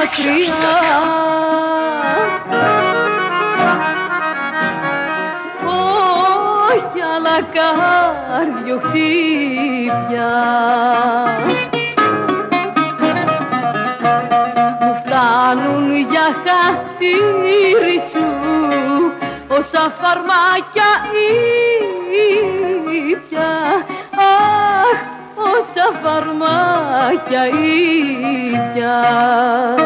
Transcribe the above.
μακριά. Όχι άλλα καρδιοχτύπια. Μου φτάνουν για χατήρι σου όσα φαρμάκια ήπια. Αχ, όσα φαρμάκια ήπια.